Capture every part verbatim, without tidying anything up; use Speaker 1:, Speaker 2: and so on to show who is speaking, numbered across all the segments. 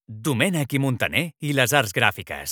Speaker 1: Domènech i Montaner i les arts gràfiques.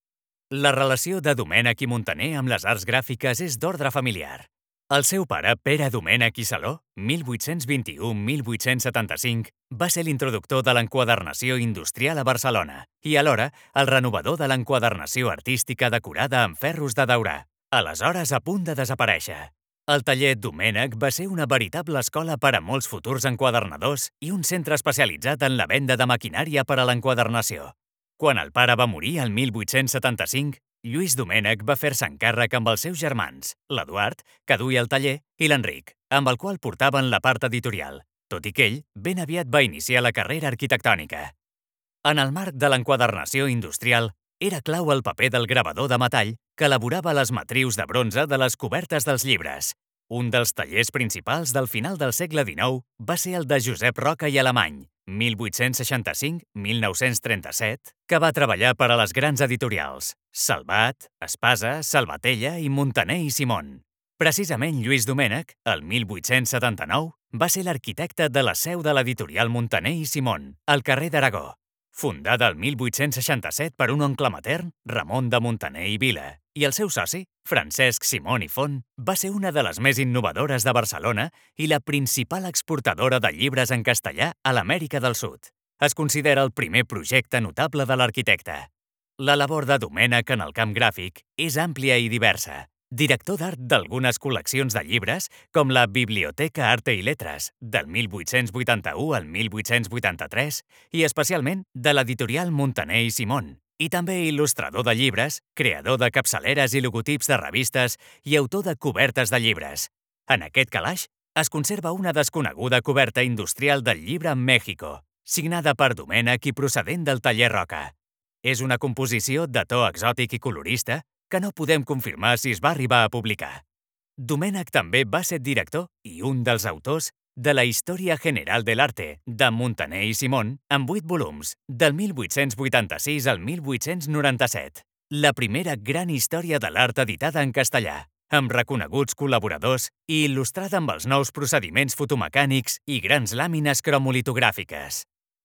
Speaker 1: La relació de Domènech i Montaner amb les arts gràfiques és d'ordre familiar. El seu pare, Pere Domènech i Saló, mil vuit-cents vint-i-u a mil vuit-cents setanta-cinc, va ser l'introductor de l'enquadernació industrial a Barcelona i, alhora, el renovador de l'enquadernació artística decorada amb ferros de daurar, aleshores a punt de desaparèixer. El taller Domènech va ser una veritable escola per a molts futurs enquadernadors i un centre especialitzat en la venda de maquinària per a l'enquadernació. Quan el pare va morir el mil vuit-cents setanta-cinc, Lluís Domènech va fer-se encàrrec amb els seus germans, l'Eduard, que duia el taller, i l'Enric, amb el qual portaven la part editorial, tot i que ell ben aviat va iniciar la carrera arquitectònica. En el marc de l'enquadernació industrial, era clau el paper del gravador de metall que elaborava les matrius de bronze de les cobertes dels llibres. Un dels tallers principals del final del segle dinou va ser el de Josep Roca i Alemany, mil vuit-cents seixanta-cinc a mil nou-cents trenta-set, que va treballar per a les grans editorials Salvat, Espasa, Salvatella i Montaner i Simon. Precisament Lluís Domènech, el mil vuit-cents setanta-nou, va ser l'arquitecte de la seu de l'editorial Montaner i Simon, al carrer d'Aragó. Fundada el mil vuit-cents seixanta-set per un oncle matern, Ramon de Montaner i Vila, i el seu soci, Francesc Simon i Font, va ser una de les més innovadores de Barcelona i la principal exportadora de llibres en castellà a l'Amèrica del Sud. Es considera el primer projecte notable de l'arquitecte. La labor de Domènech en el camp gràfic és àmplia i diversa. Director d'art d'algunes col·leccions de llibres, com la Biblioteca Arte i Letres, del mil vuit-cents vuitanta-u al mil vuit-cents vuitanta-tres, i especialment de l'editorial Montaner i Simon, i també il·lustrador de llibres, creador de capçaleres i logotips de revistes i autor de cobertes de llibres. En aquest calaix es conserva una desconeguda coberta industrial del llibre en Mèxico, signada per Domènech i procedent del taller Roca. És una composició de to exòtic i colorista que no podem confirmar si es va arribar a publicar. Domènech també va ser director i un dels autors de la Història General de l'Arte de Montaner i Simon en vuit volums, del mil vuit-cents vuitanta-sis al mil vuit-cents noranta-set. La primera gran història de l'art editada en castellà, amb reconeguts col·laboradors i il·lustrada amb els nous procediments fotomecànics i grans làmines cromolitogràfiques.